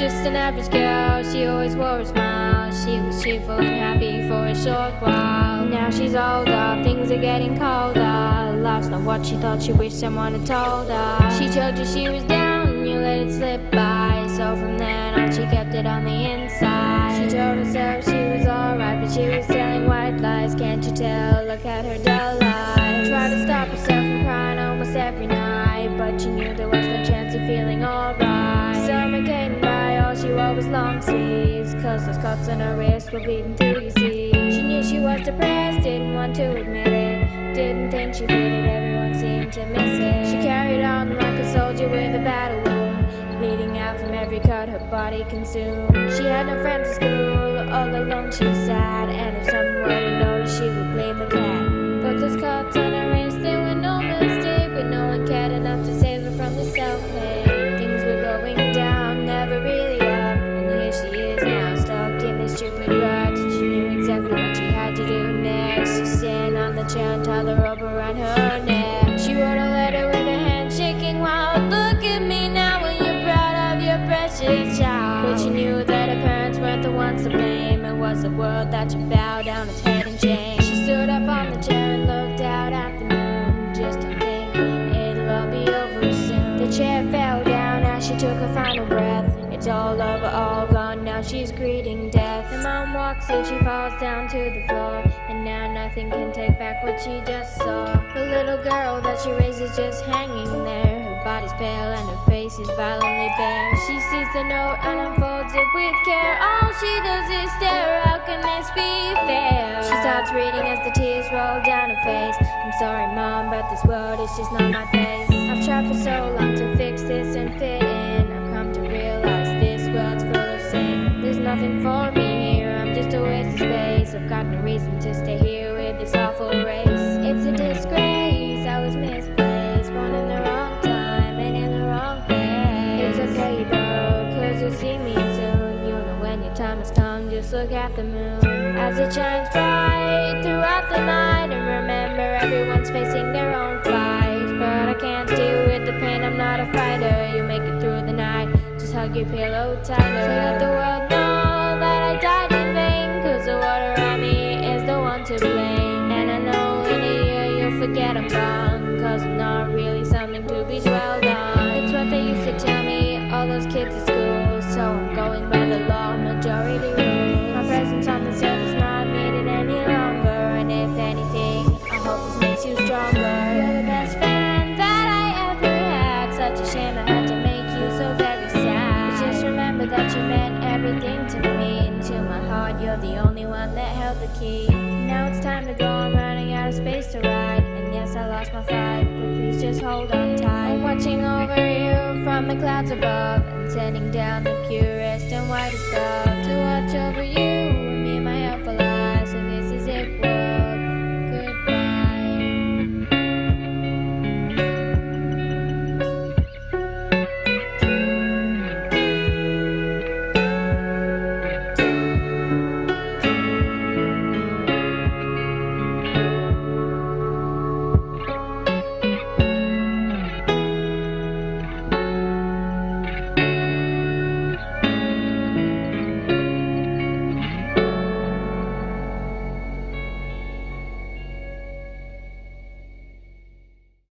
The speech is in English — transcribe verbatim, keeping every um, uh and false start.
just an average girl, she always wore a smile. She was cheerful and happy for a short while. Now she's older, things are getting colder. Life's not what she thought, she wished someone had told her. She told you she was down and you let it slip by. So from then on she kept it on the inside. She told herself she was alright, but she was telling white lies. Can't you tell? Look at her dull eyes. Tried to stop herself from crying almost every night, but she knew there was no chance of feeling alright. Summer came by, all she wore was long sleeves, cause those cuts on her wrist were bleeding through, you see. She knew she was depressed, didn't want to admit it. Didn't think she did it, everyone seemed to miss it. She carried on like a soldier with a battle wound, bleeding out from every cut her body consumed. She had no friends at school, all alone she was sad, and if someone were to notice she would blame the cat. But those cuts on her wrist, they were no mistake, but no one cared enough to save her from the self-hate. Things were going down, never really up, and here she is now, stuck in this stupid rut. She knew exactly what she had to do next. She stand on the chair and tie the rope around her neck. She wrote a letter with her hand shaking wild. Look at me now when you're proud of your precious child. But she knew that her parents weren't the ones to blame. It was the world that should bow down its head in shame. She stood up on the chair and looked out at the moon, just to think it'll all be over soon. The chair fell down as she took her final breath. It's all over, all gone, now she's greeting death. The mom walks in, she falls down to the floor, and now nothing can take back what she just saw. The little girl that she raised is just hanging there. Her body's pale and her face is violently bare. She sees the note and unfolds it with care. All she does is stare, how can this be fair? She starts reading as the tears roll down her face. I'm sorry mom, but this world is just not my place. I've tried for so long to fix this and fit in. I've come to realize this world's full of sin. There's nothing for me here, I'm just a waste of space. I've got no reason to stay here with this awful race. It's a disgrace, I was misplaced, born in the wrong time and in the wrong place. It's okay though, cause you'll see me soon. You know when your time has come, just look at the moon as it shines bright throughout the night. And remember, everyone's facing their own fight, but I can't deal with the pain, I'm not a fighter. You make it through the night, just hug your pillow tighter. So let the world know that I died in vain, cause the water around me is the one to blame. And I know in a year you'll forget I'm gone, cause I'm not really something to be dwelled on. It's what they used to tell me, all those kids at school, so I'm going by the law, majority rule. My presence on this earth is not needed any longer, and if anything, I hope this makes you stronger. You're the best friend that I ever had, such a shame I had to make you so very sad. But just remember that you meant everything to me, and to my heart you're the only one that held the key. Now it's time to go, I'm running out of space to ride, and yes I lost my fight, but please just hold on tight. I'm watching over you from the clouds above, and sending down the purest and whitest love to what